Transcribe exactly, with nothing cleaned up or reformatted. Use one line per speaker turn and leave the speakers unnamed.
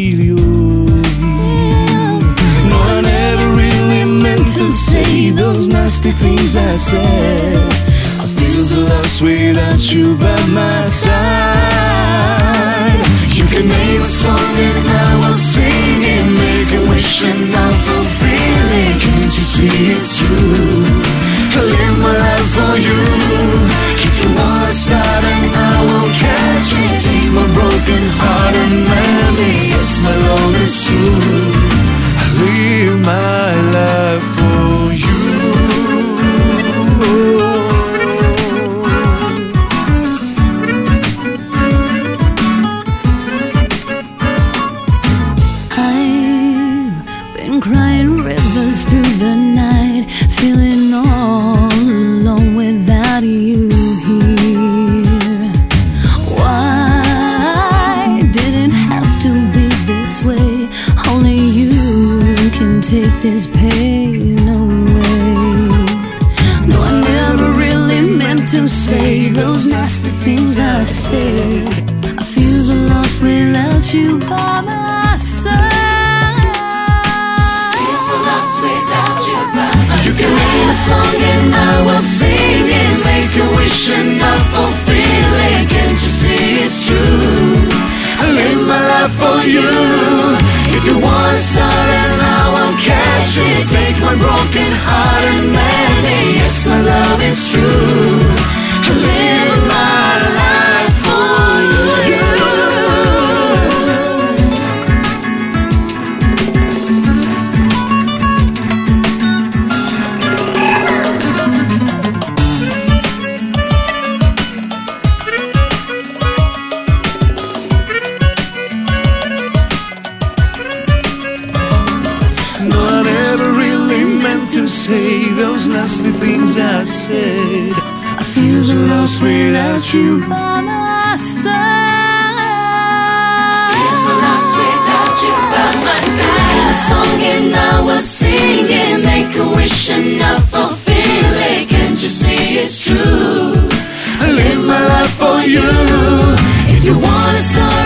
need you here. No, I never really meant to say those nasty things I said. I feel so lost without you by my side. You can name a song and I will sing it, make a wish and I'll fulfill it. Can't you see it's true? I live my life for you. If you wanna start and I will catch it, take my broken heart and mend it. Yes, my love is true. I live my life for you.
I've been crying rivers through the night, feeling all alone without you here. Why did it have to be this way? Only you can take this pain away. No, I never really meant to say those nasty things I said. I feel so lost without you by my side. You can name a song and I will sing it, make a wish and I'll fulfill it. Can't you see it's true? I live my life for you. If you want to start and I will catch it, take my broken heart and mend it. Yes, my love is true. I live my life for you.
To say those nasty things I said. I feel so lost without you
by my side.
Feel so lost without you by my side.
A song and I will sing it, make a wish and I'll fulfill it. Can't you see it's true?
I live my life for you.
If you wanna start